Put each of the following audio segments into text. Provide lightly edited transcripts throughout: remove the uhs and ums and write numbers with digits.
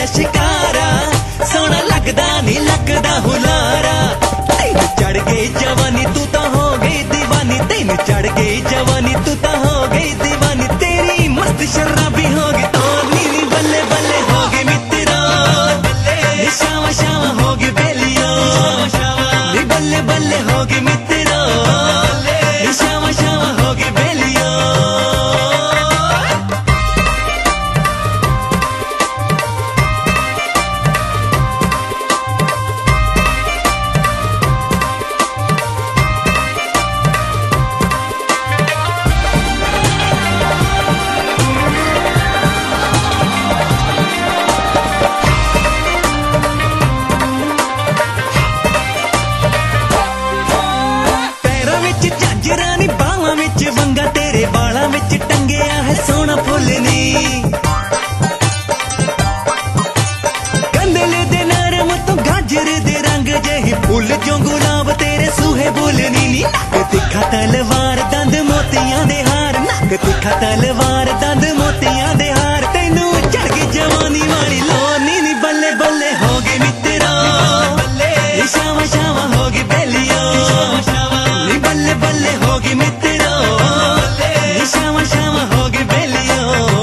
शिकारा सोना लगदा नी लगदा हुलारा तेन चढ़ गई जवानी तू तो हो गई दीवानी तेन चढ़ गई जवानी तू तो हो गई दीवानी तेरी मस्त शराबी होगी तो नीली बल्ले बल्ले होगी मित्रा शावा शावा होगी बेलिया बल्ले बल्ले होगी मित्रा शावा शावा होगी बेलिया झांजरानी बावां विच वंगा तेरे बालां विच टंगिया है सोना फुल नी कंदले दे नरम तो गाजर दे रंग जही फुल जो गुलाब तेरे सूहे बोलनी नी नक तिखा तलवार दंद मोतियां दे हार नक तिखा तलवार दंद मोतियां दे हार तेनू चढ़ गई जवानी वाली लोनी नी बल्ले बल्ले हो गई मित्रा शावा शावा होगी बेलिया बल्ले बल्ले होगी मित्रा शावा शावा होगी बेलिया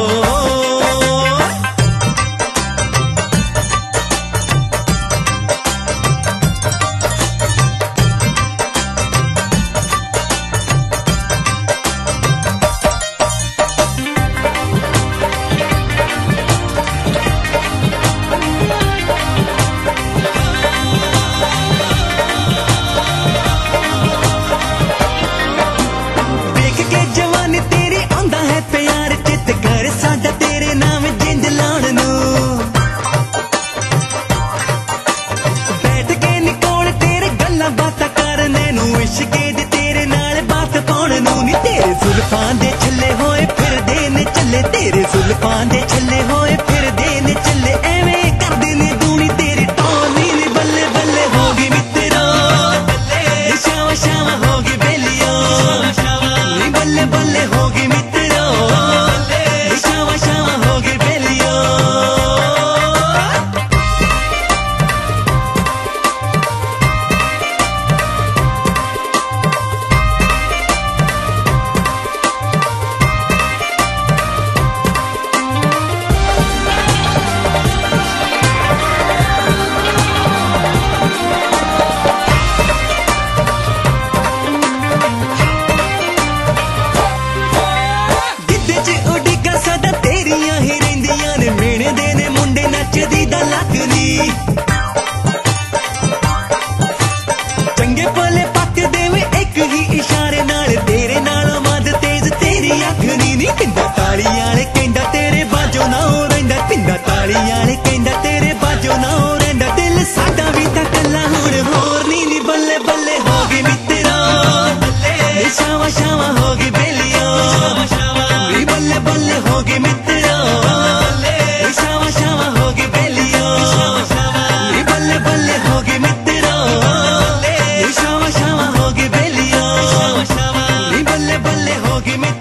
जुल्फां दे छल्ले होए फिर देने चले तेरे जुल्फां दे छल्ले होए फिर देने चले एवें कर देने दूनी तेरी टोनी नी बल्ले बल्ले होगी मित्रा शावा शावा होगी बेलिया नी बल्ले बल्ले होगी मित्रा शावा शावा होगी बेलिया चंगे भले पक देवे एक ही इशारे नाल तेरे नालों मद तेज तेरी अख नी पिंडा ताली वाले कहंदा तेरे बाजो ना हो रहिंदा पिंडा ताली वाले कहंदा तेरे बाजो ना हो रहिंदा दिल साडा भी तां कल्ला हुण होर नी बल्ले बल्ले होगी मित्रा शावा शावा होगी बेलिया बल्ले बल्ले होगी मित्रा शावा शावा होगी बेलिया बल्ले बल्ले होगी मित्रा शावा शावा होगी बेलिया बल्ले बल्ले होगी मित्रा